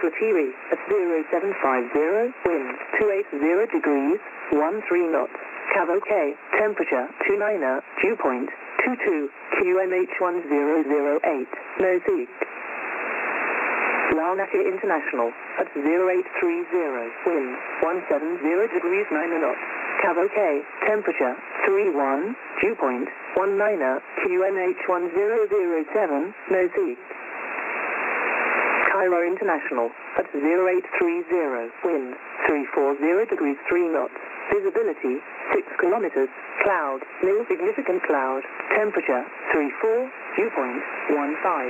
Akrotiri at 0750, wind 280 degrees, 13 knots. Cavalcade, temperature 29, dew point 22, QNH1008, Nozick. Larnaca International at 0830, wind 170 degrees 9 knots. Cavalcade, temperature 31, dew point 19, QNH1007, Nozick. Cairo International at 0830, wind 340 degrees 3 knots. Visibility 6 kilometers. Cloud, nil significant cloud. Temperature 34, dew point 15,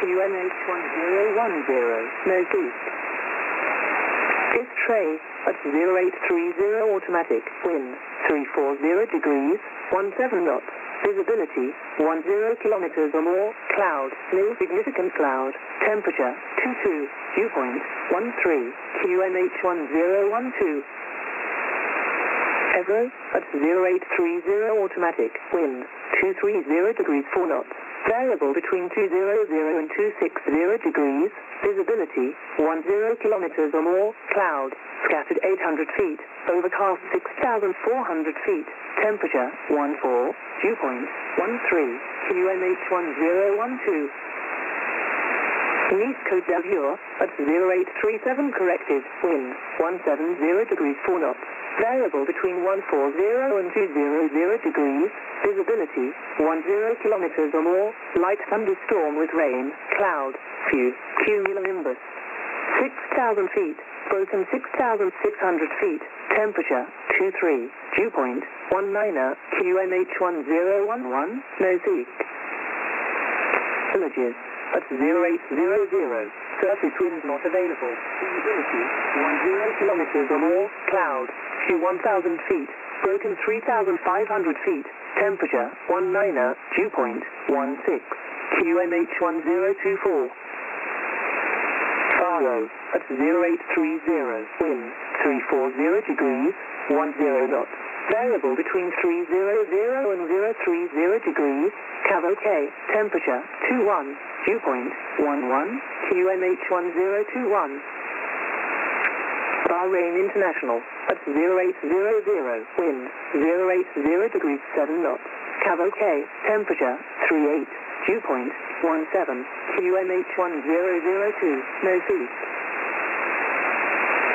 QNH1010, Nozick. Istray at 0830 automatic, wind 340 degrees, 17 knots. Visibility 10 kilometers or more. Cloud, nil significant cloud. Temperature 22, dew point 13, QNH1012. Evro at 0830 automatic, wind 230 degrees 4 knots. Variable between 200 and 260 degrees. Visibility 10 kilometers or more. Cloud, scattered 800 feet. Overcast 6,400 feet. Temperature 14, dew point 13, QNH1012. Nice Côte d'Azur at 0837 corrected, wind 170 degrees 4 knots. Variable between 140 and 200 degrees. Visibility 10 kilometers or more. Light thunderstorm with rain. Cloud, few, cumulonimbus. 6,000 feet. Broken 6,600 feet. Temperature 23. Dew point 19, QNH1011, Nozick. Villages at 0800. Surface wind not available. Visibility 10 kilometers or more. Cloud, few 1,000 feet. Broken 3,500 feet. Temperature 19, dew point 16, QNH1024. Faro at 0830, wind 340 degrees, 10 knots. Variable between 300 and 030 degrees. Cavalcade, temperature 21, dew point 11, QNH1021. Bahrain International at 0800, wind 080 degrees 7 knots. Cavalcade, temperature 38, dew point 17, QNH1002, Nozick.